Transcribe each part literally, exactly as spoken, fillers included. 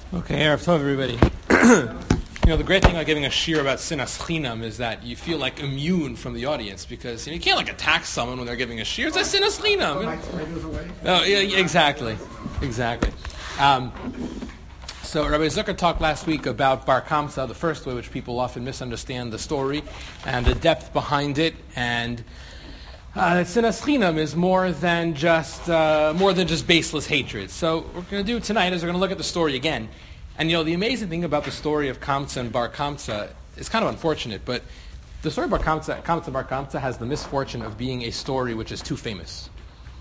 Okay, Erev Tov, everybody. You know, the great thing about giving a shiur about sinas chinam is that you feel like immune from the audience because you know, you can't like attack someone when they're giving a shiur. It's a sinas chinam. Oh, yeah, yeah, exactly, exactly. Um, so Rabbi Zucker talked last week about Bar Kamsa, the first way which people often misunderstand the story and the depth behind it, and Uh, sinas chinam is more than just uh, more than just baseless hatred. So what we're going to do tonight is we're going to look at the story again. And you know, the amazing thing about the story of Kamsa and Bar Kamsa is kind of unfortunate, but the story of Bar Kamsa, Kamsa and Bar Kamsa has the misfortune of being a story which is too famous.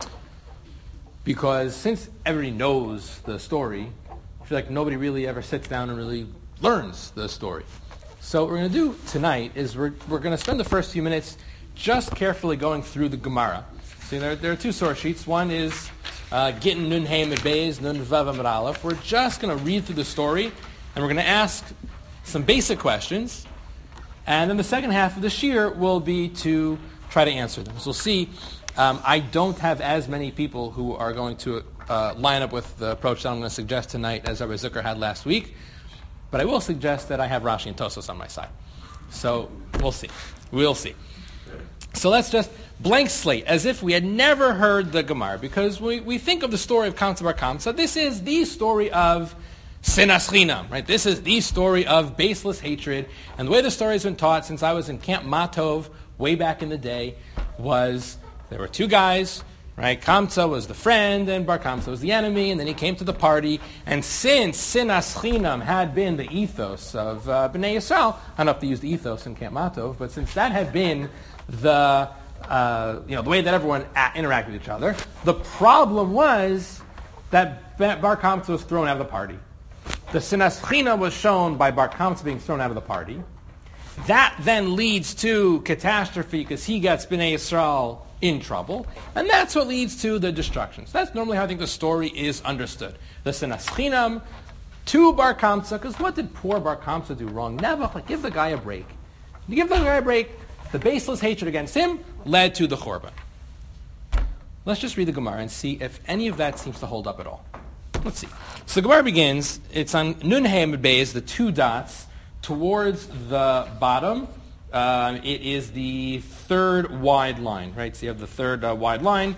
Because since everybody knows the story, I feel like nobody really ever sits down and really learns the story. So what we're going to do tonight is we're we're going to spend the first few minutes just carefully going through the Gemara. See, there, there are two source sheets. One is uh, Gittin Nun Hey Med Beis Nun Vav Amud Aleph. We're just going to read through the story, and we're going to ask some basic questions. And then the second half of the shiur will be to try to answer them. So we'll see. Um, I don't have as many people who are going to uh, line up with the approach that I'm going to suggest tonight as Rabbi Zucker had last week. But I will suggest that I have Rashi and Tosfos on my side. So we'll see. We'll see. So let's just blank slate, as if we had never heard the Gemara, because we, we think of the story of Kamsa Bar Kamsa. This is the story of sinas chinam, right? This is the story of baseless hatred. And the way the story has been taught since I was in Camp Matov way back in the day was there were two guys, right? Kamsa was the friend and Bar Kamsa was the enemy, and then he came to the party. And since sinas chinam had been the ethos of uh, Bnei Yisrael, I don't know if they used the ethos in Camp Matov, but since that had been the uh, you know the way that everyone a- interacted with each other, the problem was that Bar Kamsa was thrown out of the party. The sinas chinam was shown by Bar Kamsa being thrown out of the party. That then leads to catastrophe because he gets Bnei Yisrael in trouble, and that's what leads to the destruction. So that's normally how I think the story is understood. The sinas chinam to Bar Kamsa, because what did poor Bar Kamsa do wrong? Never give the guy a break. You give the guy a break. The baseless hatred against him led to the Churban. Let's just read the Gemara and see if any of that seems to hold up at all. Let's see. So the Gemara begins, it's on Nun Hey Med Beis, the two dots, towards the bottom. Uh, it is the third wide line, right? So you have the third uh, wide line.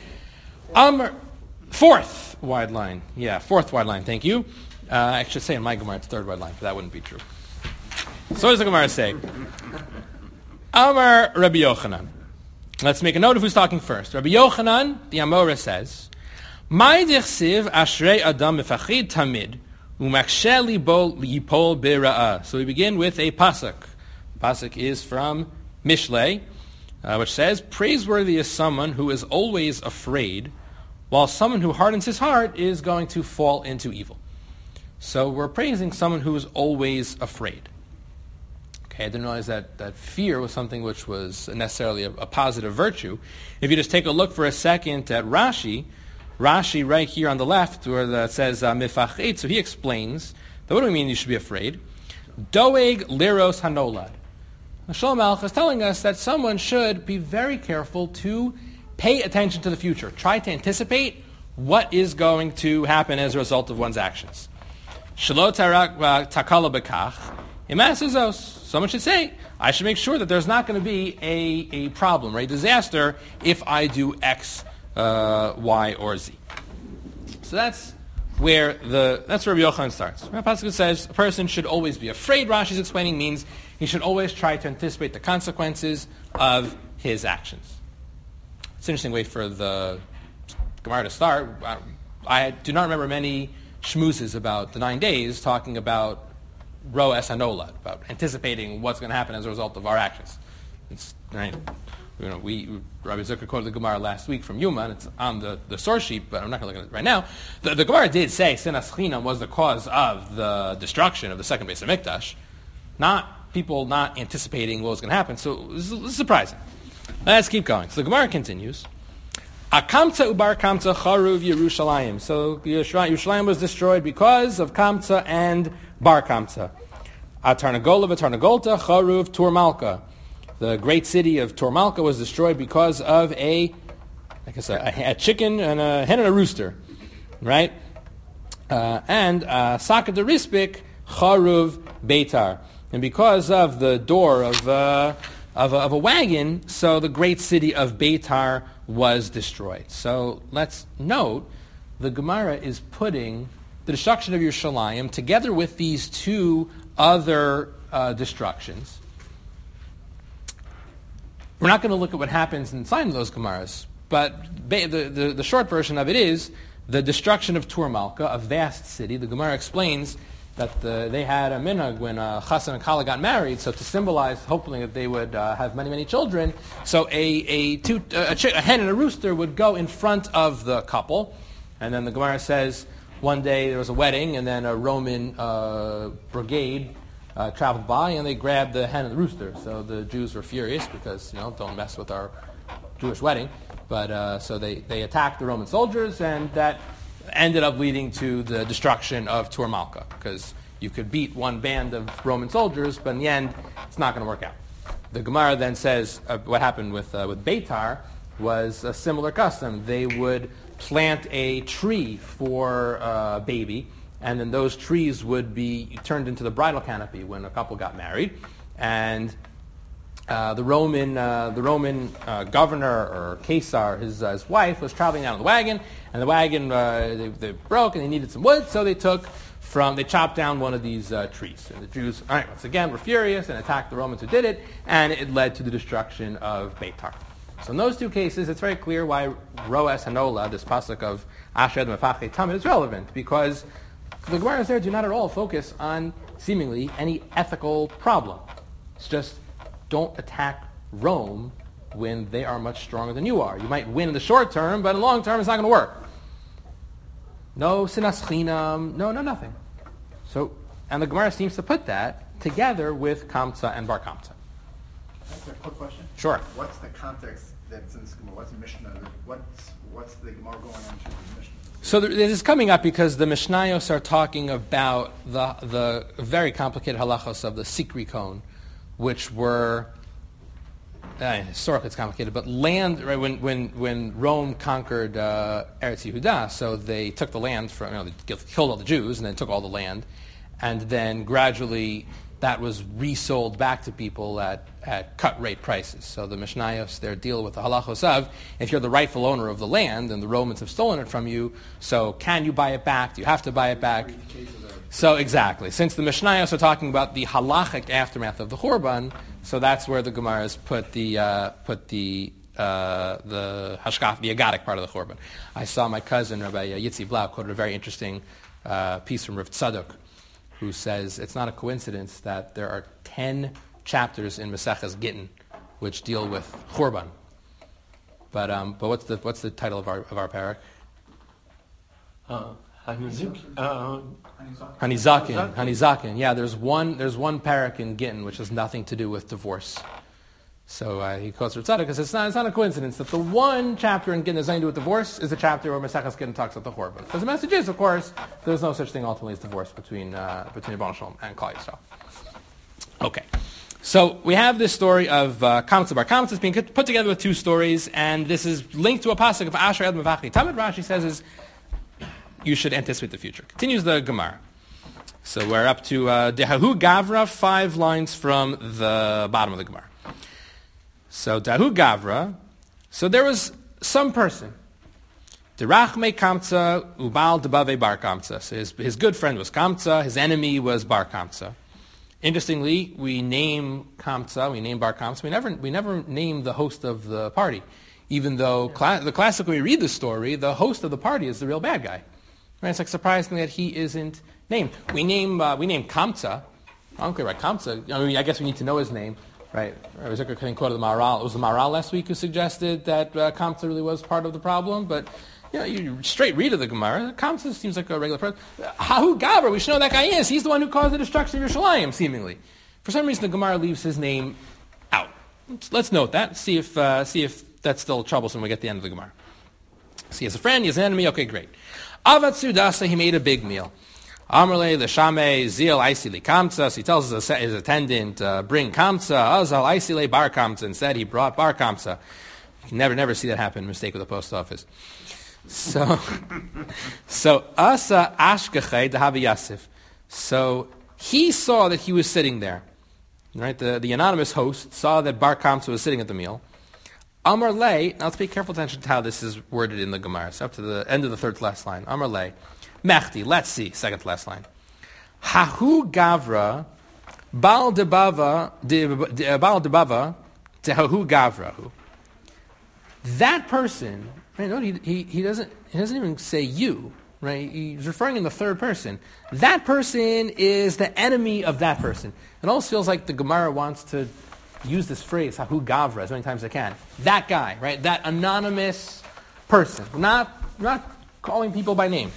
Um, fourth wide line. Yeah, fourth wide line, thank you. Uh, I should say in my Gemara it's third wide line, but that wouldn't be true. So what does the Gemara say? Amar Rabbi Yochanan. Let's make a note of who's talking first. Rabbi Yochanan, the Amora, says, "Mai dichsiv ashrei adam mefachid tamid u'maksheh libo yipol bera'ah." So we begin with a pasuk. The pasuk is from Mishlei, uh, which says, "Praiseworthy is someone who is always afraid, while someone who hardens his heart is going to fall into evil." So we're praising someone who is always afraid. Okay, I didn't realize that, that fear was something which was necessarily a, a positive virtue. If you just take a look for a second at Rashi, Rashi right here on the left, where it says mifachid, so he explains that what do we mean you should be afraid? Doeg liros hanolad. Shlomo Melech is telling us that someone should be very careful to pay attention to the future, try to anticipate what is going to happen as a result of one's actions. Shelo tarak takala bekach. Someone should say, I should make sure that there's not going to be a, a problem, right? Disaster if I do X, uh, Y, or Z. So that's where the that's where Rabbi Yochanan starts. Rabbi Pasuk says a person should always be afraid. Rashi's explaining means he should always try to anticipate the consequences of his actions. It's an interesting way for the Gemara to start. I do not remember many shmoozes about the nine days talking about Ro es hanolad, about anticipating what's going to happen as a result of our actions. It's right. You know, we Rabbi Zucker quoted the Gemara last week from Yuma, and it's on the, the source sheet, but I'm not going to look at it right now. The, the Gemara did say sinas chinam was the cause of the destruction of the second base of Mikdash, not people not anticipating what was going to happen. So this is surprising. Let's keep going. So the Gemara continues. Akamsa ubar Kamsa charuv Yerushalayim. So Yerushalayim was destroyed because of Kamsa and Bar Kamsa. Atarnagola v'Tarnagolta charuv Tur Malka. The great city of Tur Malka was destroyed because of a, like I said, a, a chicken and a hen and a rooster, right? Uh, and uh, Sakat the Rispik, Charuv Beitar. And because of the door of, uh, of, a, of a wagon, so the great city of Beitar was destroyed. So let's note, the Gemara is putting the destruction of Yerushalayim together with these two other uh, destructions. We're not going to look at what happens inside of those Gemaras, but ba- the, the, the short version of it is the destruction of Tur Malka, a vast city. The Gemara explains that the, they had a minhag when uh, Chassan and Kala got married, so to symbolize, hopefully, that they would uh, have many, many children, so a, a, two, uh, a, chi- a hen and a rooster would go in front of the couple, and then the Gemara says, one day there was a wedding, and then a Roman uh, brigade uh, traveled by, and they grabbed the hen and the rooster. So the Jews were furious because, you know, don't mess with our Jewish wedding. But uh, so they, they attacked the Roman soldiers, and that ended up leading to the destruction of Tur Malka, because you could beat one band of Roman soldiers, but in the end, it's not going to work out. The Gemara then says uh, what happened with uh, with Beitar was a similar custom. They would plant a tree for a baby, and then those trees would be turned into the bridal canopy when a couple got married. And uh, the Roman uh, the Roman uh, governor or Caesar, his, uh, his wife, was traveling down on the wagon, and the wagon uh, they, they broke, and they needed some wood, so they took from they chopped down one of these uh, trees. And the Jews, all right, once again, were furious and attacked the Romans who did it, and it led to the destruction of Beitar. So in those two cases, it's very clear why Roes Hanola, this pasuk of Asher Mefachei Tamid, is relevant, because the Gemaras there do not at all focus on seemingly any ethical problem. It's just don't attack Rome when they are much stronger than you are. You might win in the short term, but in the long term, it's not going to work. No sinas chinam, no, no, nothing. So, and the Gemara seems to put that together with Kamsa and Bar Kamsa. That's a quick question. Sure. What's the context that's in this Gemara? What's the Mishnah? What's what's the Gemara going on to the Mishnah? So there, this is coming up because the Mishnayos are talking about the the very complicated halachos of the Sikri Kon, which were uh, historically it's complicated, but land. Right, when when when Rome conquered uh, Eretz Yehuda, so they took the land from you know they killed all the Jews and then took all the land, and then gradually that was resold back to people at, at cut rate prices. So the Mishnayos there deal with the halachos of, if you're the rightful owner of the land and the Romans have stolen it from you, so can you buy it back? Do you have to buy it back? So exactly. Since the Mishnayos are talking about the halachic aftermath of the Churban, so that's where the Gemaras put the uh, put the uh, the hashkaf, the agadic part of the Churban. I saw my cousin Rabbi Yitzi Blau quoted a very interesting uh, piece from Rav Tzadok, who says it's not a coincidence that there are ten chapters in Maseches Gittin which deal with Churban. But um, but what's the what's the title of our of our parak? Uh, Hanizik, uh, Hanizakin. Hanizakin. Yeah, there's one there's one parak in Gittin which has nothing to do with divorce. So uh, he quotes Rav Tzadok because it's not it's not a coincidence that the one chapter in Gittin that has nothing to do with divorce is a chapter where Maseches Gittin talks about the Churban. Because the message is, of course, there's no such thing ultimately as divorce between uh, between Rebbeinu Shalom and Klal Yisrael. Okay, so we have this story of uh, Kamsa Bar Kamsa. It's being put together with two stories, and this is linked to a pasuk of Asher Ed Mevachli Tamid. Rashi says is you should anticipate the future. Continues the Gemara. So we're up to uh, Dehahu Gavra, five lines from the bottom of the Gemara. So Dahu Gavra, so there was some person, Derachme Kamsa Ubal Debave Bar Kamsa. So his, his good friend was Kamsa, his enemy was Bar Kamsa. Interestingly, we name Kamsa, we name Bar Kamsa, we never we never name the host of the party, even though cla- the classic when we read the story, the host of the party is the real bad guy. Right? It's like surprising that he isn't named. We name uh, we name Kamsa. I don't care about Kamsa. I mean, I guess we need to know his name. Right, Rabbi Zucker couldn't quote the Maharal. It was the Maharal last week who suggested that uh, Kamsa really was part of the problem. But you know, you straight read of the Gemara, Kamsa seems like a regular person. Hahu Gavra, we should know who that guy is. He's the one who caused the destruction of Yerushalayim, seemingly. For some reason, the Gemara leaves his name out. Let's, let's note that. See if uh, see if that's still troublesome when we get to the end of the Gemara. So he has a friend, he has an enemy. Okay, great. Avat Sudasa, he made a big meal. Amrle l'shamei zil aisili kamsa. So he tells his, his attendant, uh, bring kamsa. Azal aisile bar kamsa. Instead, he brought bar kamsa. You can never, never see that happen. Mistake with the post office. So, so asa ashkechei dehavi Yasif. So he saw that he was sitting there. Right, the, the anonymous host saw that Bar Kamsa was sitting at the meal. Amar lei. Now let's pay careful attention to how this is worded in the Gemara. It's up to the end of the third to last line. Amar lei. Mechti. Let's see. Second to last line. Hahu gavra bal debava bal debava tehahu gavrahu. That person. Right, no, he, he he doesn't he doesn't even say you. Right, he's referring in the third person. That person is the enemy of that person. It almost feels like the Gemara wants to use this phrase, Hahu Gavra, as many times as I can. That guy, right? That anonymous person. Not, not calling people by name.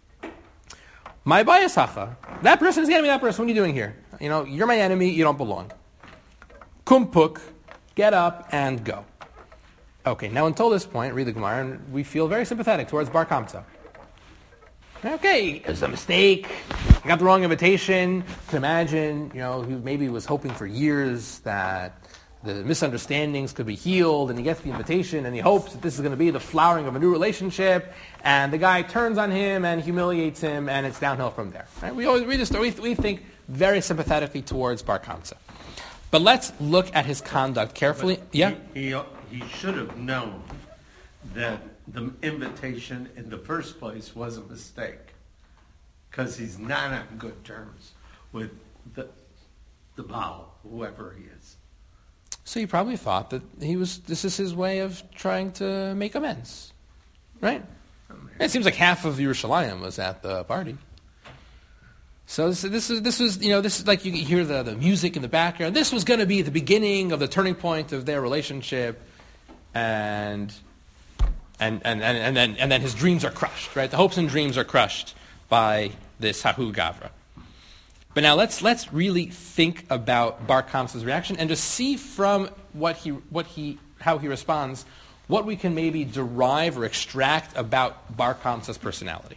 My bayasacha. That person is the enemy of that person. What are you doing here? You know, you're my enemy, you don't belong. Kumpuk, get up and go. Okay, now until this point, read the Gemara, and we feel very sympathetic towards Bar Kamsa. Okay, it was a mistake. I got the wrong invitation. You can imagine, you know, he maybe was hoping for years that the misunderstandings could be healed, and he gets the invitation, and he hopes that this is going to be the flowering of a new relationship, and the guy turns on him and humiliates him, and it's downhill from there. Right? We always read the story. We, we think very sympathetically towards Bar Kamsa. But let's look at his conduct carefully. But yeah? He, he, he should have known that the invitation in the first place was a mistake, because he's not on good terms with the the Baal, whoever he is. So he probably thought that he was. This is his way of trying to make amends, right? It seems like half of Yerushalayim was at the party. So this, this is this was you know this is like you hear the the music in the background. This was going to be the beginning of the turning point of their relationship, and. And and, and, and then and then his dreams are crushed, right? The hopes and dreams are crushed by this Hahu Gavra. But now let's let's really think about Bar Kamsa's reaction and just see from what he what he how he responds, what we can maybe derive or extract about Bar Kamsa's personality.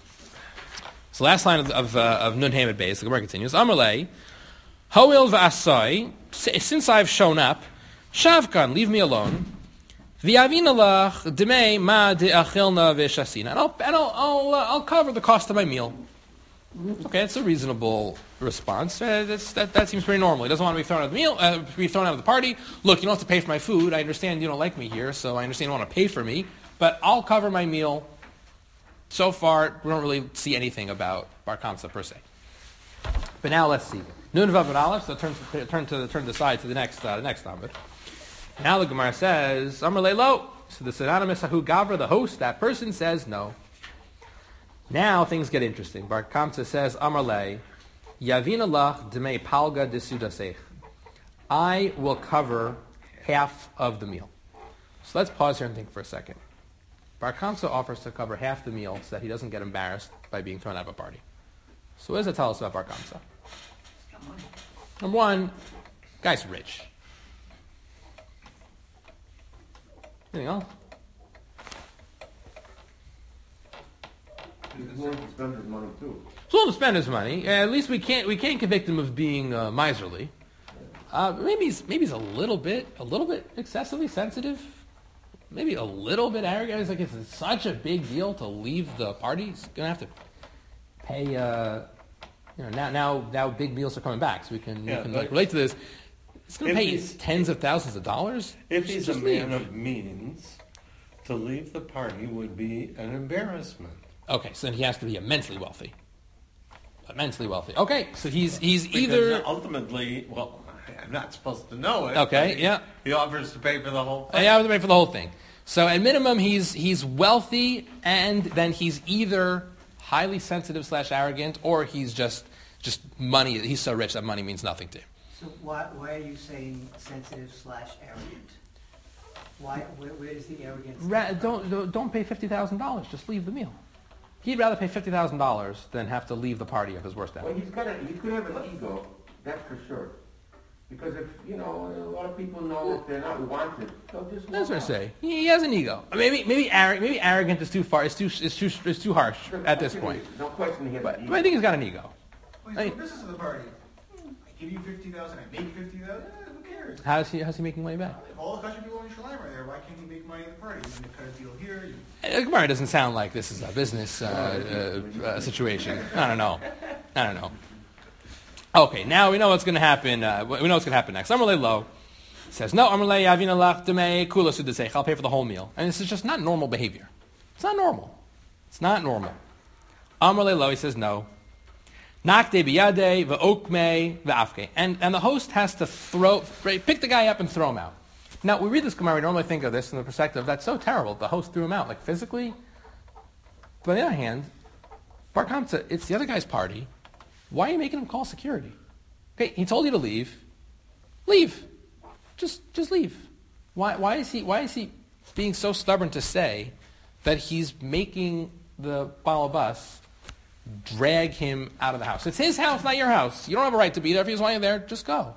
So last line of of, uh, of Nun Hamed Beis, the Gemara continues. Amalei, Hoil v'asai, since I've shown up, Shavkan, leave me alone. V'yavinalach demei ma de'achilna v'shasina, and I'll and I'll I'll, uh, I'll cover the cost of my meal. Okay, that's a reasonable response. Uh, that's, that that seems pretty normal. He doesn't want to be thrown out of the meal, uh, be thrown out of the party. Look, you don't have to pay for my food. I understand you don't like me here, so I understand you don't want to pay for me, but I'll cover my meal. So far, we don't really see anything about Bar Kamsa per se. But now let's see. Nun Vav and Aleph. So turn to turn to turn the side to the next uh, the next Amud. Now the Gemara says, Amar Leilo. So the synonymous Hahu Gavra, the host, that person says no. Now things get interesting. Bar Kamsa says, Amar Le, Yavina lach demei palga desudasech. I will cover half of the meal. So let's pause here and think for a second. Bar Kamsa offers to cover half the meal so that he doesn't get embarrassed by being thrown out of a party. So what does that tell us about Bar Kamsa? Number one, guy's rich. Anything else? He's willing to spend his money too. He's willing to spend his money. At least we can't we can't convict him of being uh, miserly. Uh, maybe he's maybe he's a little bit a little bit excessively sensitive. Maybe a little bit arrogant. It's like it's such a big deal to leave the party. He's gonna have to pay. Uh, you know, now now now big meals are coming back, so we can Yeah, we can but like, relate to this. It's going to pay he's- tens of thousands of dollars. If he's Just a man leave. of means, to leave the party would be an embarrassment. Okay, so then he has to be immensely wealthy. Immensely wealthy. Okay, so he's he's Because either ultimately, well, I'm not supposed to know it. Okay, but he, yeah. He offers to pay for the whole oh, thing. yeah, I was waiting for the whole thing. So at minimum, he's he's wealthy, and then he's either highly sensitive slash arrogant, or he's just just money. He's so rich that money means nothing to him. So why, why are you saying sensitive slash arrogant? Why, where, where does the arrogance Ra- come don't don't- don't pay fifty thousand dollars. Just leave the meal. He'd rather pay fifty thousand dollars than have to leave the party of his worst Well, enemy. he's got a, he could have an ego, that's for sure. Because if, you know, a lot of people know if they're not wanted, they'll just That's what I walk out. say. He, he has an ego. Maybe maybe arrogant. Maybe arrogant is too far. It's too it's too it's too harsh at this point. No question he has But, an but I ego. think he's got an ego. Well, Hey. he's the business of the party. give you fifty thousand, I make fifty thousand. Eh, who cares? How's he, how's he making money back? If all the country people in Yerushalayim are there, why can't he make money at the party? And you cut a deal here. You... Uh, Gemara doesn't sound like this is a business uh, uh, uh, situation. I don't know. I don't know. Okay, now we know what's going to happen. Uh, we know what's going to happen next. Amrulay Lo says, no, Amrulay Yavina Lach Demei Kula Sudasech. I'll pay for the whole meal. And this is just not normal behavior. It's not normal. It's not normal. Amrulay Lo, he says, no. Nakde biyade v'okme v'afke. And and the host has to throw, pick the guy up and throw him out. Now, we read this Gemara, we normally think of this from the perspective, that's so terrible. The host threw him out, like physically. But on the other hand, Bar Kamsa, it's the other guy's party. Why are you making him call security? Okay, he told you to leave. Leave. Just just leave. Why why is he why is he being so stubborn to say that he's making the balabas drag him out of the house? It's his house, not your house. You don't have a right to be there. If he doesn't want you there, just go.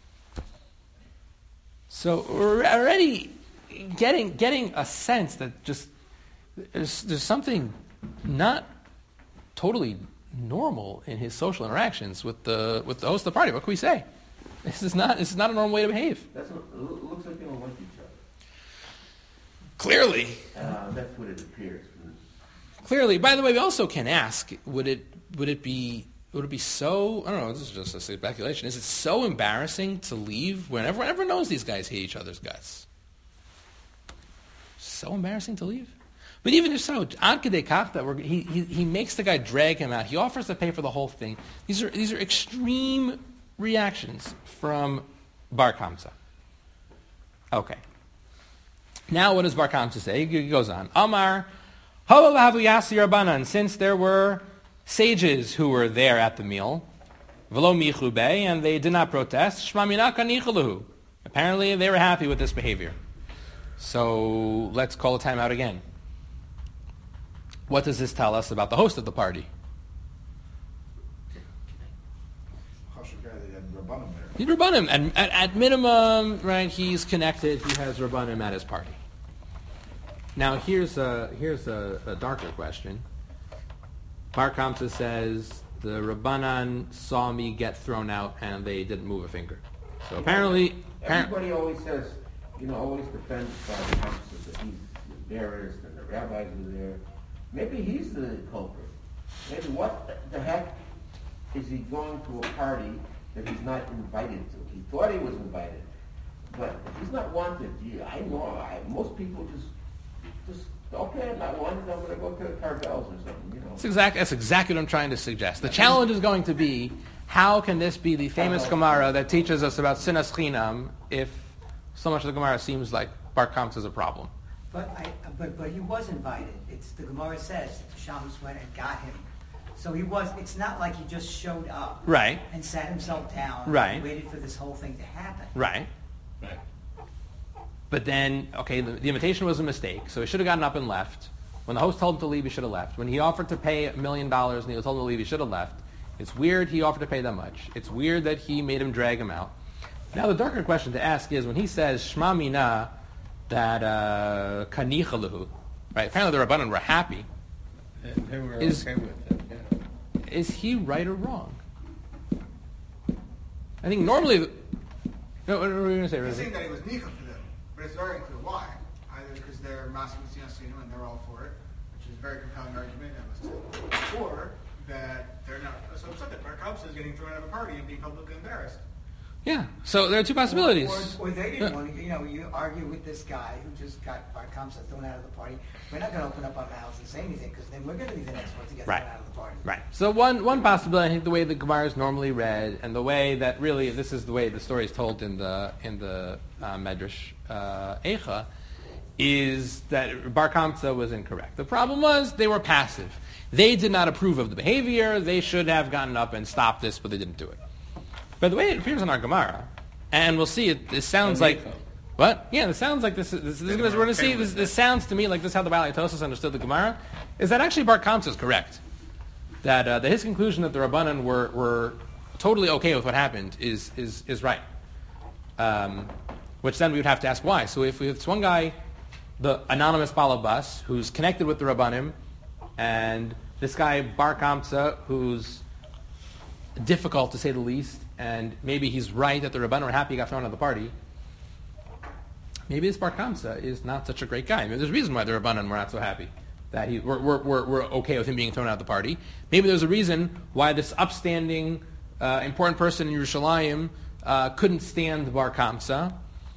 So we're already getting getting a sense that just there's, there's something not totally normal in his social interactions with the with the host of the party. What can we say? This is not this is not a normal way to behave. That's what, it looks like they don't like each other. Clearly, Uh, that's what it appears. clearly. By the way, we also can ask: Would it would it be would it be so? I don't know. This is just a speculation. Is it so embarrassing to leave when everyone everyone knows these guys hate each other's guts? So embarrassing to leave. But even if so, Ad Kedei Kach, that we're, he, he he makes the guy drag him out. He offers to pay for the whole thing. These are these are extreme reactions from Bar Kamsa. Okay. Now what does Bar Kamsa say? He goes on. Amar, Halavu Yasir Rabbanan, since there were sages who were there at the meal, Velo Michube, and they did not protest, Shma Minaka Nichaluhu. Apparently they were happy with this behavior. So let's call a timeout again. What does this tell us about the host of the party? He's Rabbanim, and at, at minimum, right, he's connected, he has Rabbanim at his party. Now here's a, here's a, a darker question. Bar Kamsa says, the Rabbanan saw me get thrown out and they didn't move a finger. So apparently... Everybody always says, you know, always defends Bar Kamsa, that he's embarrassed and the rabbis were there. Maybe he's the culprit. Maybe what the heck is he going to a party that he's not invited to? He thought he was invited. But if he's not wanted, yeah, I know, I, most people just, just okay, I'm not wanted, I'm going to go to the Carvels or something, you know. That's, exact, that's exactly what I'm trying to suggest. The challenge is going to be, how can this be the famous Gemara that teaches us about Sinas Chinam if so much of the Gemara seems like Bar Kamsa is a problem? But I, but but he was invited. It's the Gemara says that the Shabbos went and got him. So he was. It's not like he just showed up, Right. and sat himself down, Right. and waited for this whole thing to happen. Right. Right. But then, okay, the, the invitation was a mistake, so he should have gotten up and left. When the host told him to leave, he should have left. When he offered to pay a million dollars and he was told him to leave, he should have left. It's weird he offered to pay that much. It's weird that he made him drag him out. Now the darker question to ask is, when he says, Shma Mina, that uh, Kanichaluhu, right? Apparently the Rabbanan were happy. And they were Is- okay with it, yeah. Is he right or wrong? I think normally... The, no, what were you going to say, He's Rizzi? saying that it was Nicha for them, but it's very unclear why. Either because they're Masim Sinu and they're all for it, which is a very compelling argument, that was two. Or that they're not so upset that Bar Kamsa is getting thrown out of a party and being publicly embarrassed. Yeah, so there are two possibilities. Or, or, or they Yeah. didn't want to, you know, you argue with this guy who just got Bar Kamsa thrown out of the party. We're not going to open up our mouths and say anything because then we're going to be the next one to get Right. thrown out of the party. Right. So one one possibility, I think the way the Gemara is normally read, and the way that really this is the way the story is told in the in the uh, Medrash uh, Eicha, is that Bar Kamsa was incorrect. The problem was they were passive. They did not approve of the behavior. They should have gotten up and stopped this, but they didn't do it. But the way it appears in our Gemara, and we'll see it. This sounds like what? Yeah, this sounds like this. This, this, this we're going to see. This, this sounds to me like this is how the Baalei Tosas understood the Gemara. Is that actually Bar Kamsa is correct? That, uh, that his conclusion that the Rabbanan were, were totally okay with what happened is is is right. Um, which then we would have to ask why. So if it's one guy, the anonymous balabas, who's connected with the Rabbanim, and this guy Bar Kamsa, who's difficult to say the least, and maybe he's right that the Rabbanan were happy he got thrown out of the party. Maybe this Bar Kamsa is not such a great guy. Maybe there's a reason why the Rabbanan were not so happy that he we're, we're, we're, we're okay with him being thrown out of the party. Maybe there's a reason why this upstanding, uh, important person in Yerushalayim uh, couldn't stand Bar Kamsa.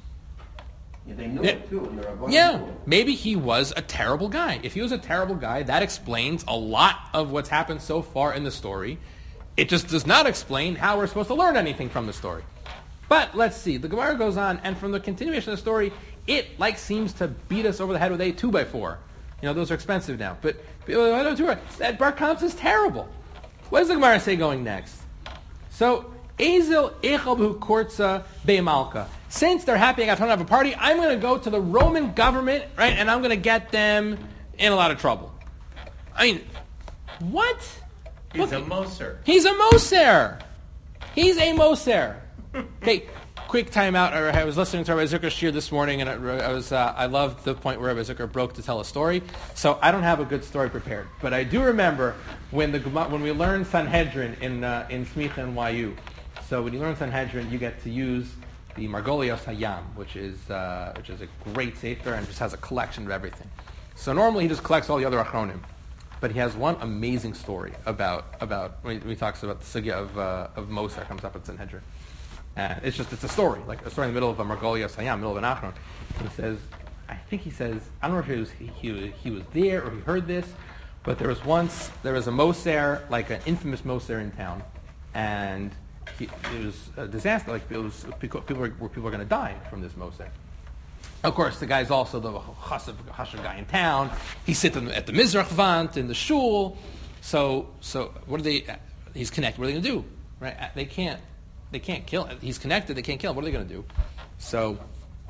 Yeah, they knew Yeah. it too. And the Rabbanan Yeah, knew it. maybe he was a terrible guy. If he was a terrible guy, that explains a lot of what's happened so far in the story. It just does not explain how we're supposed to learn anything from the story. But let's see. The Gemara goes on, and from the continuation of the story, it like seems to beat us over the head with a two by four. You know, those are expensive now. But that Bar Kamsa is terrible. What does the Gemara say going next? So, Ezel Echalbu Kortza Be'malka. Since they're happy I got thrown out of a party, I'm going to go to the Roman government, right, and I'm going to get them in a lot of trouble. I mean, what? He's Look, a Moser. He's a Moser. He's a Moser. Okay, quick timeout. I was listening to Rabbi Zucker's shir this morning, and I, I was uh, I loved the point where Rabbi Zucker broke to tell a story. So I don't have a good story prepared, but I do remember when the when we learned Sanhedrin in uh, in Smitha and Y U. So when you learn Sanhedrin, you get to use the Margolios Hayam, which is uh, which is a great sefer and just has a collection of everything. So normally he just collects all the other Achronim, but he has one amazing story about about when he, when he talks about the sugya of uh, of Moser comes up in Sanhedrin. Uh, it's just it's a story, like a story in the middle of a Margolios Hayam, middle of an Achron. He says, I think he says, I don't know if he was he, he, he was there or he heard this, but there was once there was a Moser, like an infamous Moser in town, and he, it was a disaster. Like it was people were people were going to die from this Moser. Of course, the guy's also the chassav chashav guy in town. He sits in, at the Mizrach Vant in the shul. So so what are they? He's connected. What are they going to do? Right? They can't. They can't kill him. He's connected. They can't kill him. What are they going to do? So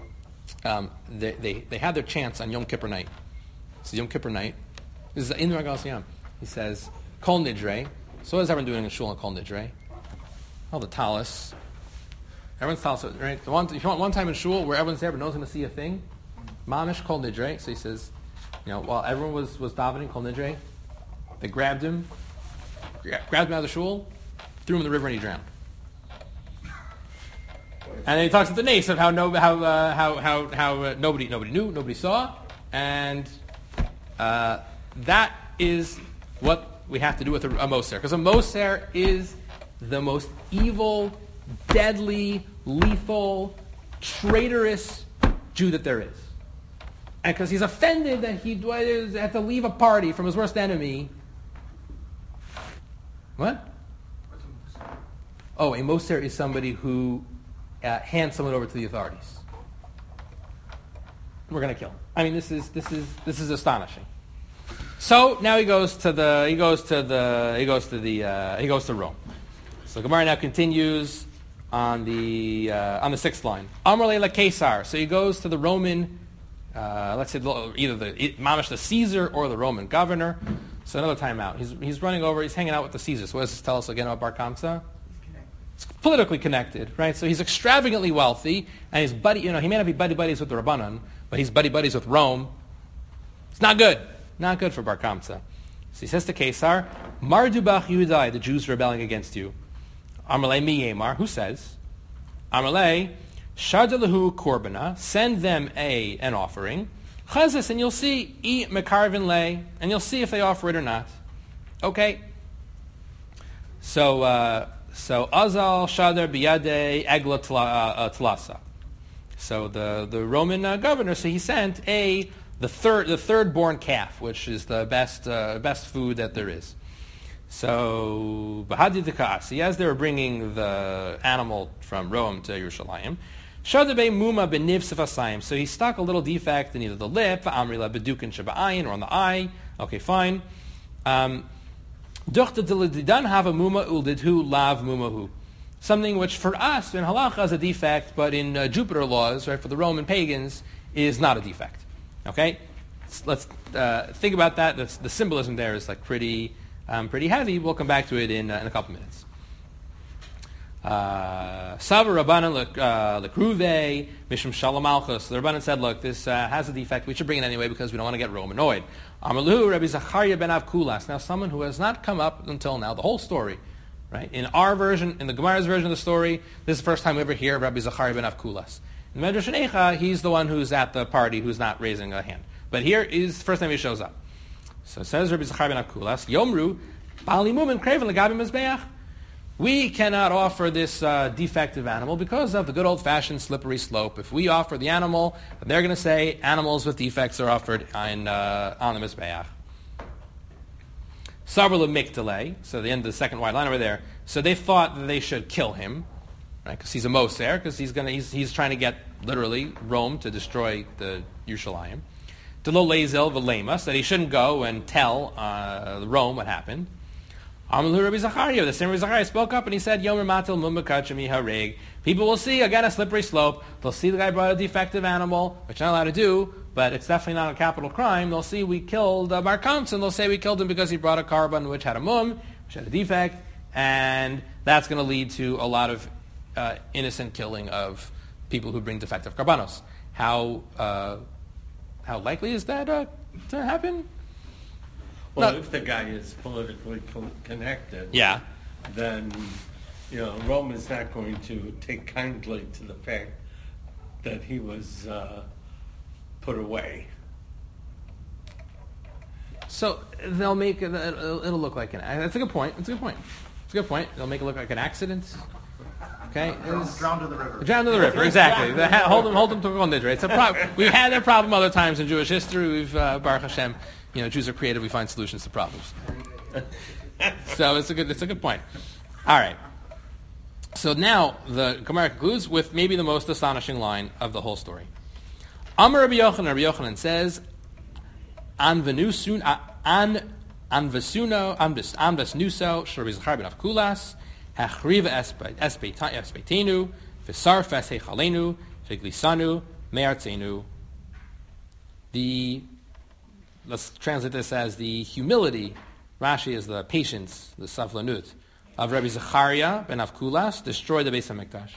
um, they, they they had their chance on Yom Kippur night. It's Yom Kippur night. This is in the Margolios Hayam. He says, Kol Nidre. So what is everyone doing in shul on Kol Nidre? Oh, the talis. Everyone's talis. Right? The one, if you want one time in shul where everyone's there but no one's going to see a thing, Mamish Kol Nidre. So he says, you know, while everyone was, was davening Kol Nidre, they grabbed him, grabbed him out of the shul, threw him in the river, and he drowned. And then he talks at the nace of how no, how uh, how how how uh, nobody nobody knew, nobody saw, and uh, that is what we have to do with a, a Moser, because a Moser is the most evil, deadly, lethal, traitorous Jew that there is, and because he's offended that he had to leave a party from his worst enemy. What? Oh, a Moser is somebody who Uh, hand someone over to the authorities. We're going to kill him. I mean, this is this is this is astonishing. So now he goes to the he goes to the he goes to the uh, he goes to Rome. So Gemara now continues on the uh, on the sixth line. Amar leila Caesar. So he goes to the Roman, uh, let's say either the mamash the Caesar or the Roman governor. So another time out. He's he's running over. He's hanging out with the Caesar. So what does this tell us again about Bar Kamsa? It's politically connected, right? So he's extravagantly wealthy, and he's buddy. You know, he may not be buddy buddies with the Rabbanan, but he's buddy buddies with Rome. It's not good, not good for Bar Kamsa. So he says to Caesar, "Mardubach Yudai, the Jews are rebelling against you." Amalei mi yemar, who says? Amalei shadalahu korbana, send them a an offering. Chazes, and you'll see eat mekarvin lay, and you'll see if they offer it or not. Okay. So. Uh, So Azal Shadar Biyade Egla Tlasa. So the, the Roman uh, governor, so he sent a the third the third born calf, which is the best uh, best food that there is. So Bahadi Tekasi, as they were bringing the animal from Rome to Yerushalayim, Shadabe Muma Beniv Sifasayim. So he stuck a little defect in either the lip, Amrila Bedukin Shaba'ayin, or on the eye. Okay, fine. Um, Something which for us in halacha is a defect, but in uh, Jupiter laws, right, for the Roman pagans, is not a defect. Okay, let's, let's uh, think about that. That's, the symbolism there is like pretty, um, pretty heavy. We'll come back to it in, uh, in a couple minutes. Sava Rabbanan lekruve mishum shalom malchus. The Rabbanan said, "Look, this uh, has a defect. We should bring it anyway because we don't want to get Rome annoyed." Amalu Rabbi Zachariah ben Avkulas. Now, someone who has not come up until now, the whole story, Right? In our version, in the Gemara's version of the story, this is the first time we ever hear of Rabbi Zachariah ben Avkulas. In Medrash Necha, he's the one who's at the party, who's not raising a hand. But here is the first time he shows up. So it says Rabbi Zachariah ben Avkulas, Yomru, Bali Mumin Kraven Legabi Mizbeach. We cannot offer this uh, defective animal because of the good old-fashioned slippery slope. If we offer the animal, they're going to say animals with defects are offered in, uh, on the Mizbeach. Sabar Mikdale, so the end of the second white line over there. So they thought that they should kill him, right? Because he's a Moser, because he's gonna he's, he's trying to get literally Rome to destroy the Yerushalayim. Delo Lezel V'Lemas, that he shouldn't go and tell uh, Rome what happened. Amalu Rabbi Zachariah, the same Rabbi Zachariah spoke up and he said, Yomer Matil Mumakachami Hareg. People will see again a slippery slope. They'll see the guy brought a defective animal, which they're not allowed to do, but it's definitely not a capital crime. They'll see we killed uh, Bar Kamsa, and they'll say we killed him because he brought a carbon which had a mum, which had a defect, and that's going to lead to a lot of uh, innocent killing of people who bring defective carbonos. How uh, how likely is that uh, to happen? Well, No. if the guy is politically co- connected, Yeah. then you know Rome is not going to take kindly to the fact that he was uh, put away. So they'll make it, it'll, it'll look like an. That's a good point. That's a good point. It's a good point. They'll make it look like an accident. Okay, It's- Drowned in the river. Drowned in the river, exactly. The ha- hold them, hold them to one nidra. It's a problem. We've had that problem other times in Jewish history. We've uh, Baruch Hashem, you know, Jews are creative. We find solutions to problems. So it's a good, it's a good point. All right. So now the Gemara concludes with maybe the most astonishing line of the whole story. Amar Rabbi Yochanan. Rabbi Yochanan says, "An venusun an an vesuno an ves an vesnuso shrabi zachar ben avkulas hachriva espeitenu v'sarfes hechalenu v'glisanu me'artzenu." The let's translate this as the humility. Rashi is the patience, the savlanut of Rabbi Zachariah ben Avkulas destroyed the Beis HaMikdash.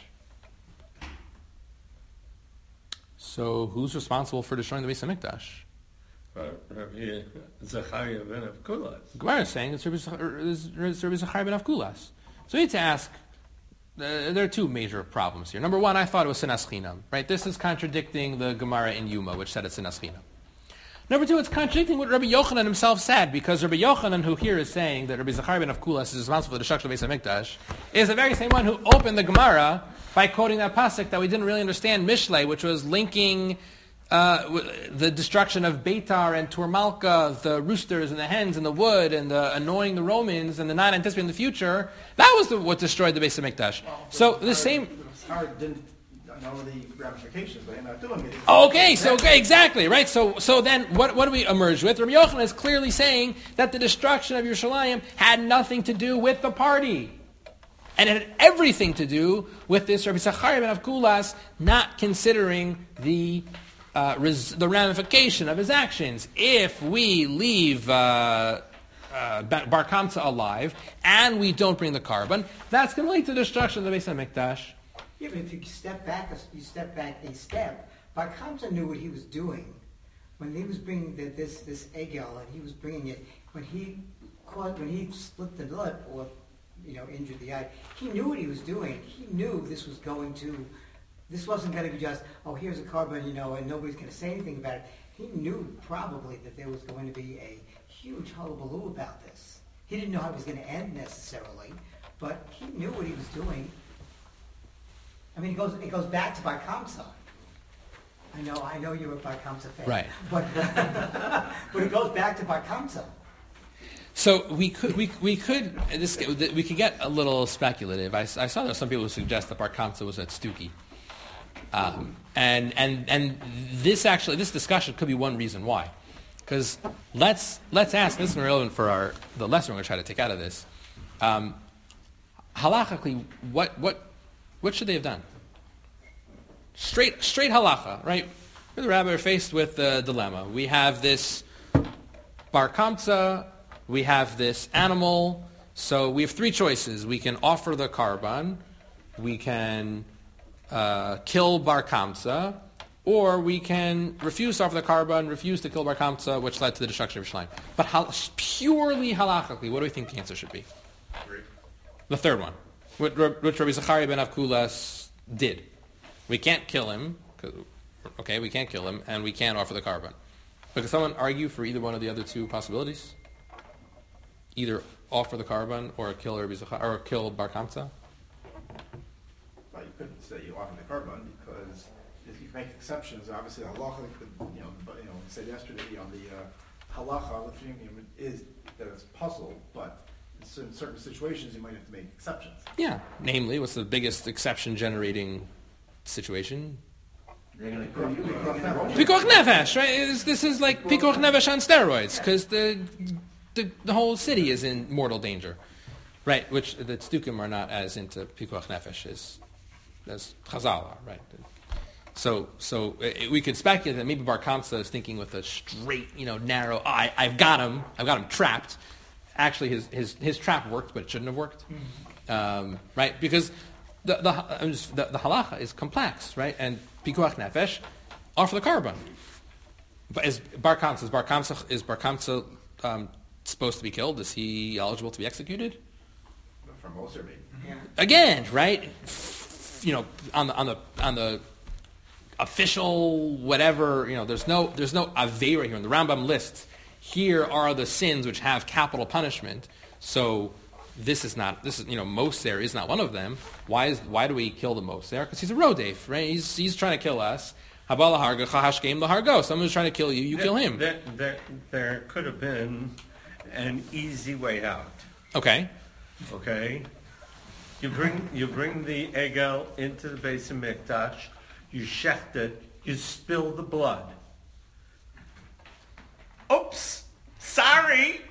So who's responsible for destroying the Beis HaMikdash? Uh, Rabbi Zachariah ben Avkulas. The Gemara is saying it's Rabbi, Zach- it's Rabbi Zachariah ben Avkulas. So we need to ask, uh, there are two major problems here. Number one, I thought it was Sinas Chinam, right? This is contradicting the Gemara in Yuma, which said it's Sinas Chinam. Number two, it's contradicting what Rabbi Yochanan himself said, because Rabbi Yochanan, who here is saying that Rabbi Zachariah ben Avkulas is responsible for the destruction of Beis HaMikdash, is the very same one who opened the Gemara by quoting that pasuk that we didn't really understand, Mishlei, which was linking uh, w- the destruction of Beitar and Turmalka, the roosters and the hens and the wood and the annoying the Romans and the not anticipating the future. That was the, what destroyed the Beis HaMikdash. So the same... Howard didn't know the ramifications, but ended up doing it. Okay, so okay, exactly, right? So so then what, what do we emerge with? Rabbi Yochanan is clearly saying that the destruction of Yerushalayim had nothing to do with the party. And it had everything to do with this Rabbi Zachariah ben Avkulas not considering the uh, res- the ramification of his actions. If we leave uh, uh, Bar Kamsa alive and we don't bring the carbon, that's going to lead to the destruction of the Beis HaMikdash. Yeah, but if you step back, a, you step back a step. Bar Kamsa knew what he was doing when he was bringing the, this this egel, and he was bringing it when he caught when he split the lip or you know injured the eye. He knew what he was doing. He knew this was going to. This wasn't going to be just oh here's a carbon you know and nobody's going to say anything about it. He knew probably that there was going to be a huge hullabaloo about this. He didn't know how it was going to end necessarily, but he knew what he was doing. I mean, it goes it goes back to Bar Kamsa. I know, I know you're a Bar Kamsa fan, Right. But but it goes back to Bar Kamsa. So we could we we could this we could get a little speculative. I, I saw there some people who suggest that Bar Kamsa was at Stuki, um, and and and this actually this discussion could be one reason why. Because let's let's ask this is relevant for our the lesson we're going to try to take out of this. Um, halachically, what what what should they have done? Straight straight halacha, right? The rabbi are faced with the dilemma. We have this Bar Kamsa. We have this animal, so we have three choices. We can offer the karban, we can uh, kill Bar Kamsa, or we can refuse to offer the karban, refuse to kill Bar Kamsa, which led to the destruction of Yerushalayim. But hal- purely halachically, what do we think the answer should be? Three. The third one, which, which Rabbi Zachariah ben Avkulas did. We can't kill him, okay, we can't kill him, and we can't offer the carbon. But can someone argue for either one of the other two possibilities? Either offer the carbon or kill Rabbi Zachariah, or kill Bar Kamsa? Well, you couldn't say you offer the carbon because if you make exceptions, obviously halacha could, you know, but, you know, we said yesterday, you know, the uh, halacha the is that it's puzzle, but in certain, certain situations you might have to make exceptions. Yeah, namely, what's the biggest exception-generating situation? They're going to kill you. Pikuach nefesh, right? It's, this is like pikuach nefesh on steroids, because the, the the whole city is in mortal danger, right? Which the tzdukim are not as into pikuach nefesh as as Chazal are, right? So so it, we could speculate that maybe Bar Kamsa is thinking with a straight, you know, narrow. Oh, I I've got him. I've got him trapped. Actually, his his his trap worked, but it shouldn't have worked, um, right? Because the the, I'm just, the the halacha is complex, right? And pikuach nefesh offer the carbon. But is Bar Kamsa is Bar Kamsa is Bar Kamsa um, supposed to be killed? Is he eligible to be executed? From Moser, maybe. Yeah. Again, right? You know, on the on the on the official whatever. You know, there's no there's no aveira here. In the Rambam lists, here are the sins which have capital punishment. So this is not this is you know Moser is not one of them. Why is why do we kill the Moser? Because he's a rodef, right? He's he's trying to kill us. Habala harga chahash game lahargo. Someone's trying to kill you, you There- kill him. There, there, there could have been an easy way out. Okay. Okay, you bring you bring the egel into the base of mikdash, you shecht it, you spill the blood. Oops, sorry.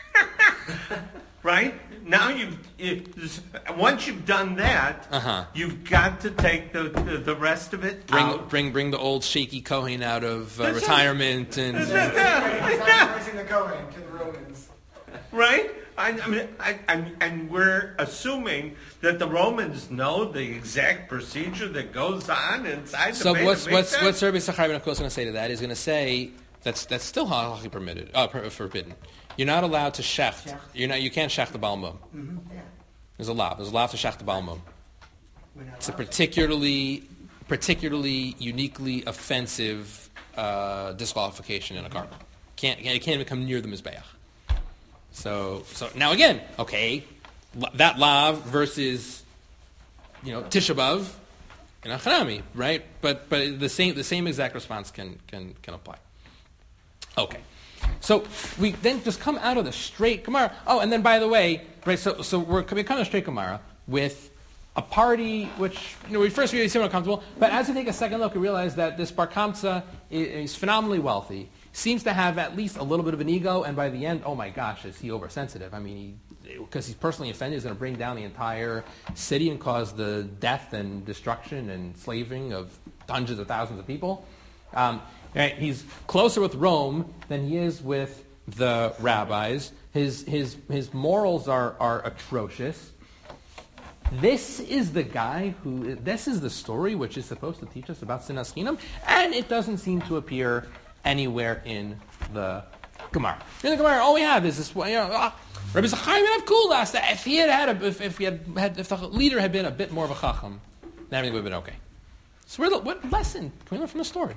Right now you've you, once you've done that, Uh-huh. you've got to take the, the the rest of it Bring out. bring bring the old shaky Kohen out of uh, That's it. retirement and. Sacrificing the Kohen to the Romans. Right? I, I mean, I, I, and we're assuming that the Romans know the exact procedure that goes on inside So the Beit what's what's HaMikdash? what's Rabbi Zachariah ben Akos going to say to that? He's going to say that's that's still halachically permitted, uh, per- forbidden. You're not allowed to shecht. Shecht. You're not. You can't shecht the balmum. Mm-hmm. Yeah. There's a law. There's a law to shecht the balmum. We're not It's a allowed to. particularly particularly uniquely offensive uh, disqualification in a carbon. Can't it can't even come near the mizbeach. So so now again, okay, l- that lav versus you know Tisha B'av in a Hanami, right? But but the same the same exact response can can can apply. Okay, so we then just come out of the straight Gemara. Oh, and then by the way, right? So so we're coming kind of straight Gemara with a party which you know we first really seem uncomfortable, but as we take a second look, we realize that this Bar Kamsa is, is phenomenally wealthy. Seems to have at least a little bit of an ego, and by the end, oh my gosh, is he oversensitive? I mean, because he, he's personally offended, he's going to bring down the entire city and cause the death and destruction and slaving of hundreds of thousands of people. Um, right, he's closer with Rome than he is with the rabbis. His his his morals are are atrocious. This is the guy who. This is the story which is supposed to teach us about Sinas Chinam, and it doesn't seem to appear anywhere in the Gemara. In the Gemara, all we have is this. You know, ah, Rabbi Zachariah ben Avkulas. If he had had, a, if, if we had, had, if the leader had been a bit more of a chacham, then everything would have been okay. So, where the, what lesson can we learn from the story?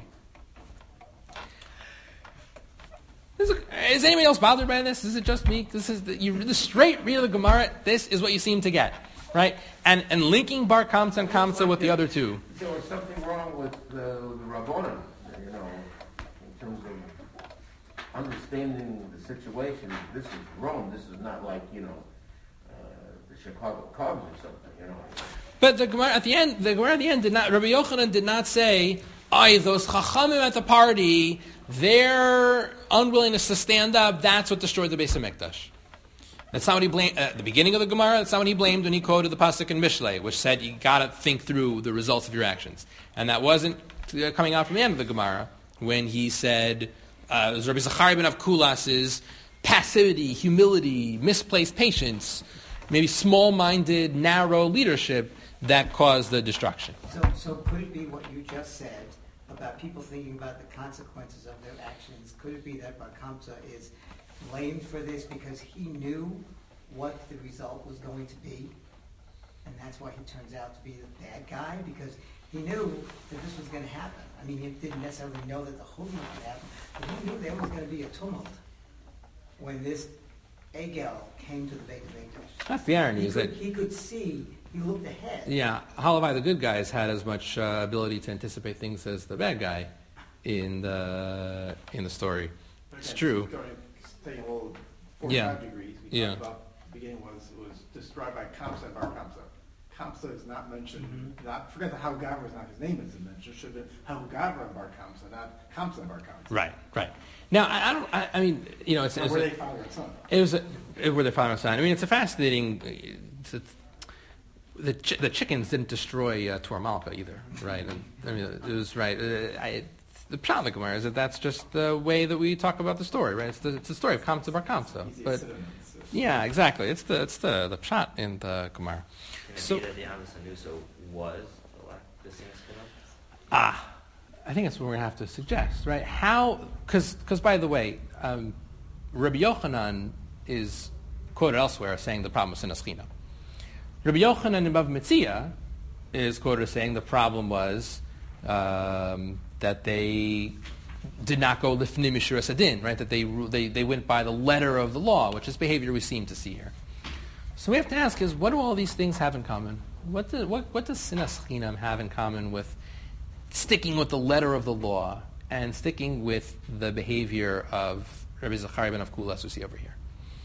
Is, it, is anybody else bothered by this? Is it just me? This is the, you, the straight read of the Gemara. This is what you seem to get, right? And and linking Bar Kamsa and Kamsa with the other two. There was something wrong with the, the Rabbonim, you know, in terms of understanding the situation. This is Rome. This is not like, you know, uh, the Chicago Cubs or something, you know. But the Gemara at the end, the Gemara at the end did not. Rabbi Yochanan did not say, "Ay, those chachamim at the party, their unwillingness to stand up, that's what destroyed the Beis HaMikdash." That's not what he blamed at the beginning of the Gemara. That's not what he blamed when he quoted the pasuk in Mishlei, which said you got to think through the results of your actions. And that wasn't coming out from the end of the Gemara when he said uh, it was Rabbi Zachariah ben Avkulas's passivity, humility, misplaced patience, maybe small-minded, narrow leadership that caused the destruction. So, so could it be what you just said about people thinking about the consequences of their actions? Could it be that Bar Kamsa is blamed for this because he knew what the result was going to be? and that's why he turns out to be the bad guy, because he knew that this was going to happen. I mean, he didn't necessarily know that the Chumrah would happen, but he knew there was going to be a tumult when this Egel came to the Beit HaMikdash. That's the irony, He is could, that he could see, he looked ahead. yeah, Halavai, the good guys, had as much uh, ability to anticipate things as the bad guy in the in the story. It's true. Taking a little Yeah. forty-five degrees. We Yeah. talked about the beginning was was described by Kamsa and Bar Kamsa. Kamsa is not mentioned. Mhm. Not forget that How Gavra is not his name isn't mentioned. It should have been How Gavra and Bar Kamsa, not Kamsa and Bar Kamsa. Right, right. Now, I, I don't. I, I mean, you know, it's, Or it's were a- they father and son? It was a, it, were their father and son. I mean, it's a fascinating. It's, it's, the chi- the chickens didn't destroy uh, Tor Malka either, right? And, I mean, it was right. Uh, I, the pshat in the Gemara is that that's just the way that we talk about the story, right? It's the, it's the story of Kamsa Bar Kamsa. Easy But synonyms. yeah, exactly. It's the it's the the pshat in the Gemara. Can it So- be that the Amos Hanuso was elect the Sinaskinah? Ah, I think that's what we're going to have to suggest, right? How, because, by the way, um, Rabbi Yochanan is quoted elsewhere as saying the problem was Sinas Chinam. Rabbi Yochanan in Bav Metzia is quoted as saying the problem was um, that they did not go lifnim mishur adin, right? That they, they they went by the letter of the law, which is behavior we seem to see here. So we have to ask is, what do all these things have in common? What, do, what, what does Sinas Chinam have in common with sticking with the letter of the law and sticking with the behavior of Rabbi Zachariah ben Avkulas we see over here?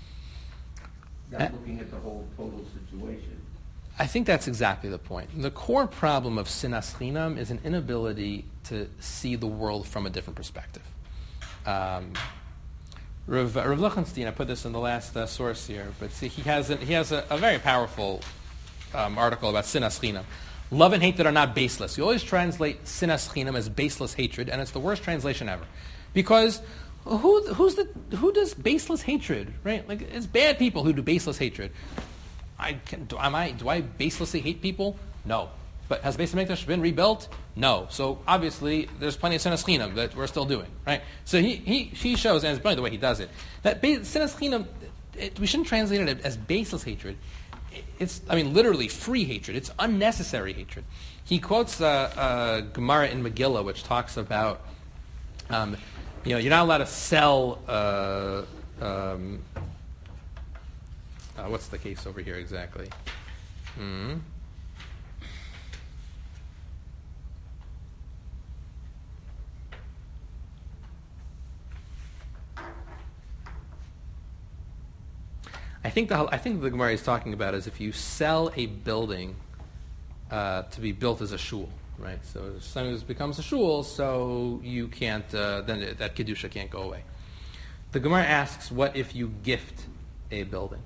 Not looking at the whole total situation. I think that's exactly the point. The core problem of Sinas Chinam is an inability to see the world from a different perspective. Um, Rav, Rav Lichtenstein, I put this in the last uh, source here, but see, he has a, he has a, a very powerful um, article about Sinas Chinam. Love and hate that are not baseless. You always translate Sinas Chinam as baseless hatred, and it's the worst translation ever. Because who who's the who does baseless hatred, right? Like, it's bad people who do baseless hatred. I can, do, am I, do I baselessly hate people? No. But has Beis HaMikdash been rebuilt? No. So obviously there's plenty of Sinas Chinam that we're still doing, right? So he, he, he shows, and by the way he does it, that ba- Sinas Chinam, it, we shouldn't translate it as baseless hatred. It's, I mean, literally free hatred. It's unnecessary hatred. He quotes uh, uh, Gemara in Megillah, which talks about, um, you know, you're not allowed to sell. Uh, um, uh, what's the case over here exactly? Hmm. I think the I think the Gemara is talking about is if you sell a building uh, to be built as a shul, right? So as soon as it becomes a shul, so you can't uh, then it, that kedusha can't go away. The Gemara asks, what if you gift a building?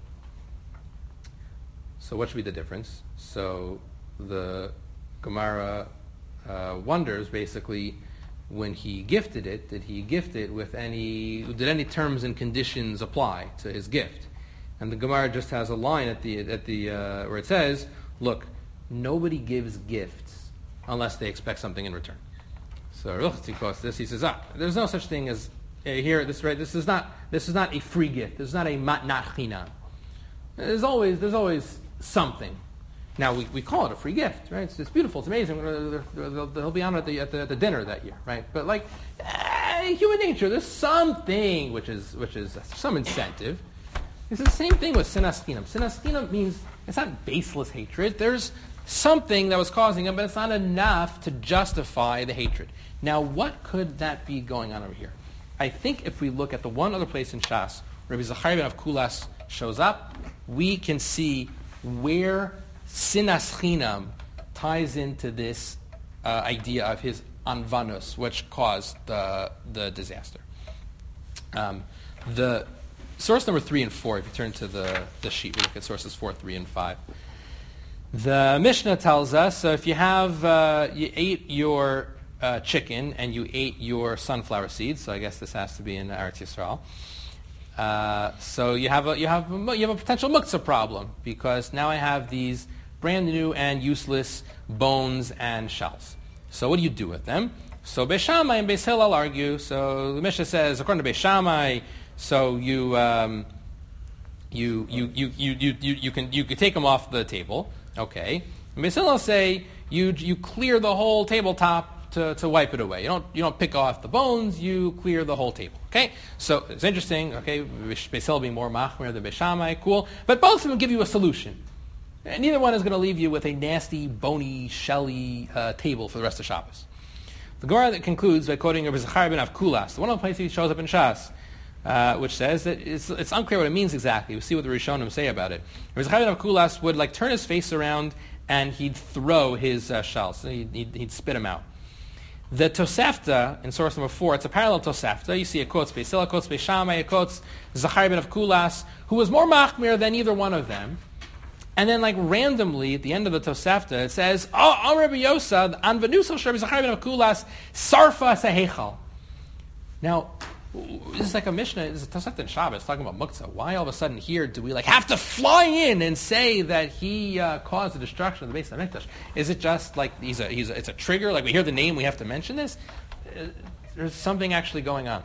So what should be the difference? So the Gemara uh, wonders basically, when he gifted it, did he gift it with any? Did any terms and conditions apply to his gift? And the Gemara just has a line at the at the uh, where it says, "Look, nobody gives gifts unless they expect something in return." So Ruchti quotes this. He says, "Ah, there's no such thing as uh, here. This right. This is not this is not a free gift. This is not a matnat chinam. There's always there's always something. Now we, we call it a free gift, right? It's, it's beautiful. It's amazing. They'll, they'll, they'll be on at the, at the at the dinner that year, right? But like eh, human nature, there's something which is which is some incentive." It's the same thing with Sinas Chinam. Sinas Chinam means it's not baseless hatred. There's something that was causing it, but it's not enough to justify the hatred. Now, what could that be going on over here? I think if we look at the one other place in Shas, Rabbi Zachariah ben Avkulas shows up, we can see where Sinas Chinam ties into this uh, idea of his anvanus, which caused the, the disaster. Um, the Source number three and four, if you turn to the, the sheet, we look at sources four, three, and five. The Mishnah tells us, so if you have, uh, you ate your uh, chicken and you ate your sunflower seeds, so I guess this has to be in Eretz Yisrael, uh, so you have, a, you, have a, you have a potential muktzah problem, because now I have these brand new and useless bones and shells. So what do you do with them? So Beis Shammai and Beis Hillel argue, so the Mishnah says, according to Beis Shammai, So you um, You you, you, you, you, you you can you can take them off the table. Okay. And Beis Hillel say you you clear the whole tabletop to, to wipe it away. You don't you don't pick off the bones. You clear the whole table. Okay. So it's interesting. Okay. Beis Hillel being more machmir than Beis Shammai. Cool. But both of them give you a solution. And neither one is going to leave you with a nasty, bony, shelly uh, table for the rest of Shabbos. The Gemara that concludes by quoting Rabbi Zachariah ben Avkulas, one of the places he shows up in Shas, uh, which says that it's, it's unclear what it means exactly. We'll see what the Rishonim say about it. Rabbi Zachariah ben Avkulas would like turn his face around and he'd throw his uh, shells. He'd, he'd, he'd spit them out. The Tosefta, in source number four, it's a parallel Tosefta. You see it quotes Beis Hillel, quotes Beis Shammai, it quotes Zachariah ben Avkulas, who was more machmir than either one of them. And then, like randomly, at the end of the Tosefta, it says, "Oh, Al Rabbi Yosa, an venusal Rabbi Zachariah ben Avkulas, sarfa sehechal." Now, this is like a Mishnah. This is a Tosefta in Shabbos talking about Muktzah. Why all of a sudden here do we like have to fly in and say that he uh, caused the destruction of the Beis Hamikdash? Is it just like he's a, he's a, it's a trigger? Like we hear the name, we have to mention this? Uh, there's something actually going on.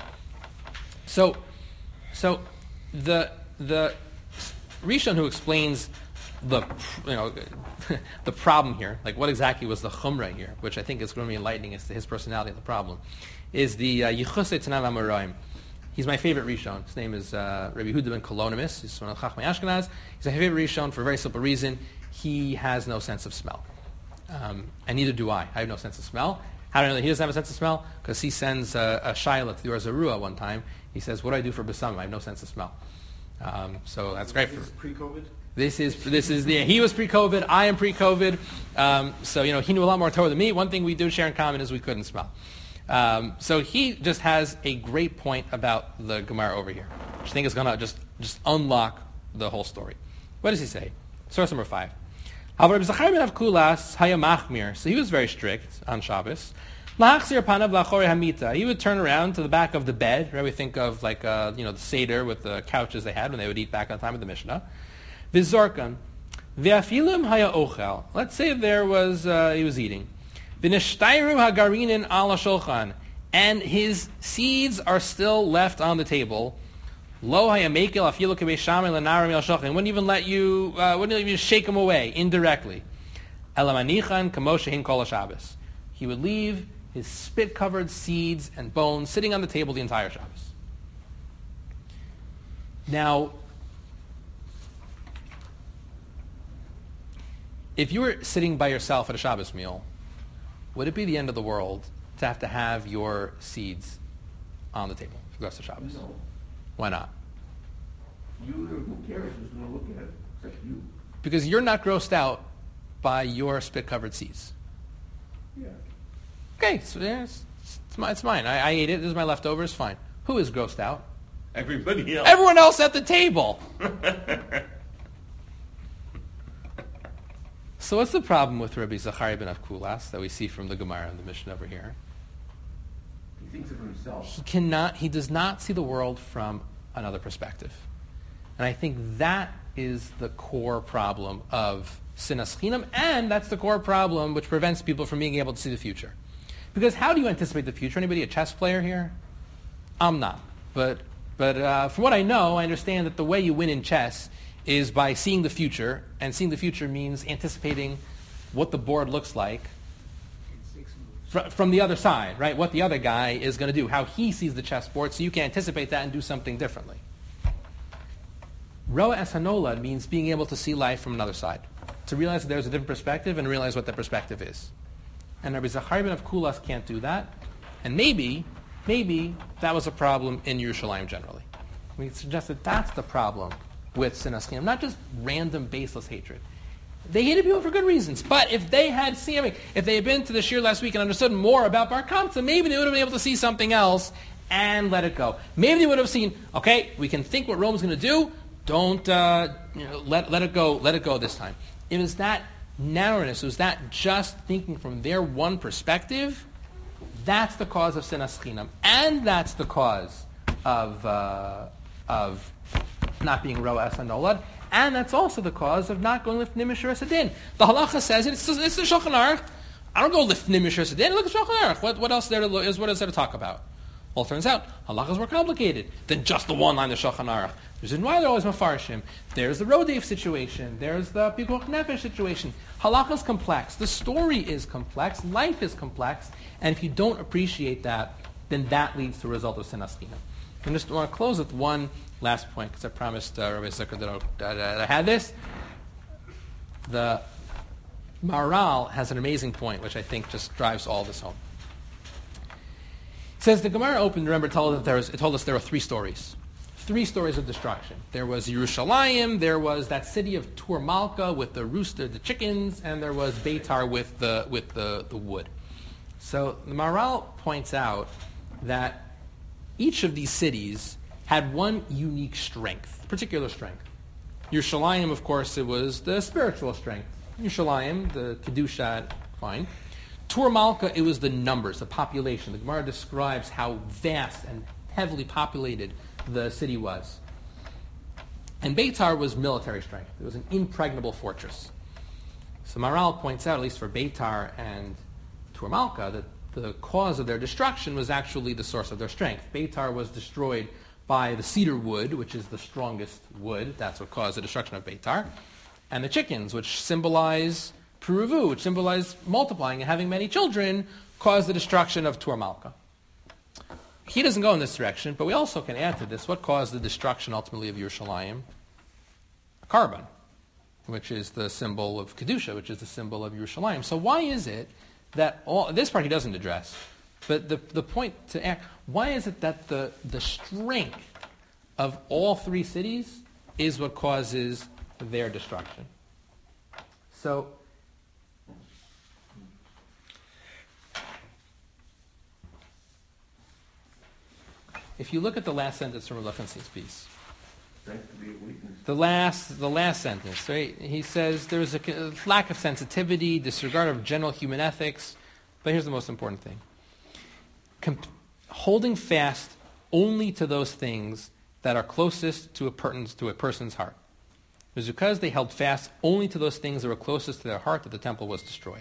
So, so the the Rishon who explains the you know the problem here, like what exactly was the chumrah here, which I think is going to be enlightening as to his personality of the problem, is the uh, Yichusei Tanan Amoraim. He's my favorite Rishon. His name is uh, Rabbi Yehuda ben Kolonimus. He's one of the Chachmei Ashkenaz. He's my favorite Rishon for a very simple reason. He has no sense of smell. Um, and neither do I. I have no sense of smell. How do I know that he doesn't have a sense of smell? Because he sends uh, a Shaila to the Or Zarua one time. He says, "What do I do for Besamim? I have no sense of smell." Um, so that's great for... This is pre-COVID? This is this is the he was pre-COVID. I am pre-COVID. Um, so you know he knew a lot more Torah than me. One thing we do share in common is we couldn't smell. Um, so he just has a great point about the Gemara over here, which I think is going to just just unlock the whole story. What does he say? Source number five. However, Zachariah ben Avkulas haya machmir. So he was very strict on Shabbos. Lahachzir panav lachorei hamita. He would turn around to the back of the bed. Right? We think of like uh, you know the seder with the couches they had when they would eat back on the time of the Mishnah. V'zorkan, v'afilim haya ochel. Let's say there was uh, he was eating. V'nishtayru hagarinin al shulchan, and his seeds are still left on the table. Lo haya mekel afilu k'beis Shammai l'narim el shulchan. Wouldn't even let you, uh, wouldn't even shake them away indirectly. Elamanichan kamoshehin kol Shabbos. He would leave his spit-covered seeds and bones sitting on the table the entire Shabbos. Now, if you were sitting by yourself at a Shabbos meal, would it be the end of the world to have to have your seeds on the table for the rest of Shabbos? No. Why not? You, who cares who's going to look at it except you? Because you're not grossed out by your spit-covered seeds. Yeah. Okay, so yeah, it's, it's, my, it's mine. I, I ate it. This is my leftovers. Fine. Who is grossed out? Everybody else. Everyone else at the table. So what's the problem with Rabbi Zachariah ben Avkulas that we see from the Gemara and the Mishnah over here? He thinks of himself. He cannot. He does not see the world from another perspective, and I think that is the core problem of Sinas Chinam, and that's the core problem which prevents people from being able to see the future. Because how do you anticipate the future? Anybody a chess player here? I'm not, but but uh, from what I know, I understand that the way you win in chess is by seeing the future, and seeing the future means anticipating what the board looks like fr- from the other side, right? What the other guy is going to do, how he sees the chessboard, so you can anticipate that and do something differently. Roa es hanolad means being able to see life from another side, to realize that there's a different perspective and realize what that perspective is. And Rabbi Zachariah ben Avkulas can't do that, and maybe, maybe that was a problem in Yerushalayim generally. We suggest that that's the problem with Sinas Chinam, not just random baseless hatred. They hated people for good reasons, but if they had seen, if they had been to the shir last week and understood more about Bar Kamsa, maybe they would have been able to see something else and let it go. Maybe they would have seen, okay, we can think what Rome's going to do. Don't uh, you know, let let it go. Let it go this time. It was that narrowness. It was that just thinking from their one perspective. That's the cause of Sinas Chinam, and that's the cause of uh, of not being Roa Es HaNolad, and that's also the cause of not going Lifnim Mishur Esadin. The halacha says it. It's, it's the Shulchan Aruch. I don't go Lifnim Mishur Esadin. Look at Shulchan Aruch. What, what else there to, is what is there to talk about? Well, it turns out halacha is more complicated than just the one line of Shulchan Aruch. There's a why they're always mafarshim. There's the Rodef situation. There's the Pikuach Nefesh situation. Halacha is complex. The story is complex. Life is complex. And if you don't appreciate that, then that leads to a result of Sinas Chinam. I just want to close with one last point, because I promised uh, Rabbi Zucker that, that, that I had this. The Maharal has an amazing point, which I think just drives all this home. It says the Gemara opened, remember, told, that there was, it told us there were three stories. Three stories of destruction. There was Yerushalayim, there was that city of Tur Malka with the rooster, the chickens, and there was Beitar with the, with the, the wood. So the Maharal points out that each of these cities had one unique strength, particular strength. Yerushalayim, of course, it was the spiritual strength. Yerushalayim, the Kedusha, fine. Tur Malka, it was the numbers, the population. The Gemara describes how vast and heavily populated the city was. And Beitar was military strength. It was an impregnable fortress. So Maharal points out, at least for Beitar and Tur Malka, that the cause of their destruction was actually the source of their strength. Beitar was destroyed by the cedar wood, which is the strongest wood. That's what caused the destruction of Beitar. And the chickens, which symbolize Peruvu, which symbolize multiplying and having many children, caused the destruction of Tur Malka. He doesn't go in this direction, but we also can add to this what caused the destruction ultimately of Yerushalayim? A carbon, which is the symbol of Kedusha, which is the symbol of Yerushalayim. So why is it that all, this part he doesn't address, but the, the point to act, why is it that the, the strength of all three cities is what causes their destruction? So, if you look at the last sentence from Rav Lefinstein's piece, the last, the last sentence, right? He says there is a lack of sensitivity, disregard of general human ethics, but here's the most important thing. Comp- holding fast only to those things that are closest to a, per- to a person's heart. It was because they held fast only to those things that were closest to their heart that the temple was destroyed.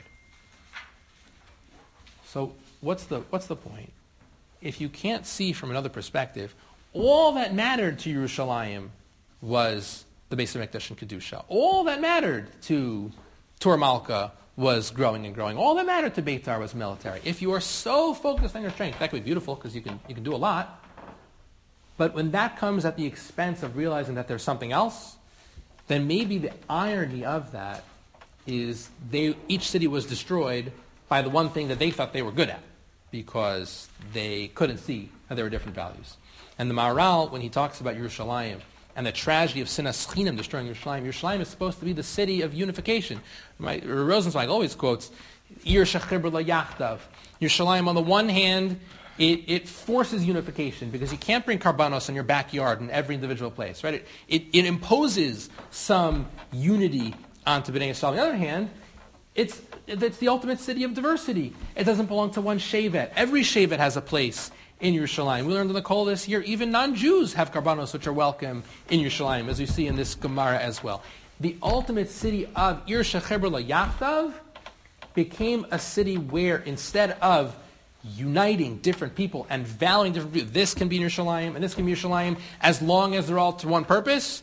So what's the, what's the point? If you can't see from another perspective, all that mattered to Yerushalayim was the Beis HaMikdash and Kedusha. All that mattered to Tur Malka was growing and growing. All that mattered to Beitar was military. If you are so focused on your strength, that could be beautiful because you can, you can do a lot. But when that comes at the expense of realizing that there's something else, then maybe the irony of that is they, each city was destroyed by the one thing that they thought they were good at, because they couldn't see how there were different values. And the Maharal, when he talks about Yerushalayim and the tragedy of Sinas Chinam destroying Yerushalayim, Yerushalayim is supposed to be the city of unification. My, Rosenzweig always quotes, Ir Shechibur La Yachtav. Yerushalayim, on the one hand, it, it forces unification because you can't bring karbanos in your backyard in every individual place, right? It, it, it imposes some unity onto Bnei Yisrael. On the other hand, it's, it's the ultimate city of diversity. It doesn't belong to one shevet. Every shevet has a place in Yerushalayim. We learned in the Kol this year, even non-Jews have karbanos which are welcome in Yerushalayim, as we see in this Gemara as well. The ultimate city of Ir Shechibur La Yachtav became a city where instead of uniting different people and valuing different people, this can be in Yerushalayim and this can be Yerushalayim, as long as they're all to one purpose,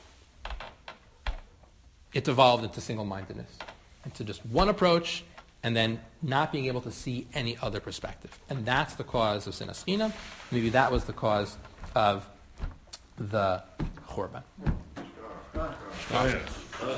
it devolved into single-mindedness, into just one approach, and then not being able to see any other perspective. And that's the cause of Sinas Chinam. Maybe that was the cause of the Churban. Oh, yeah.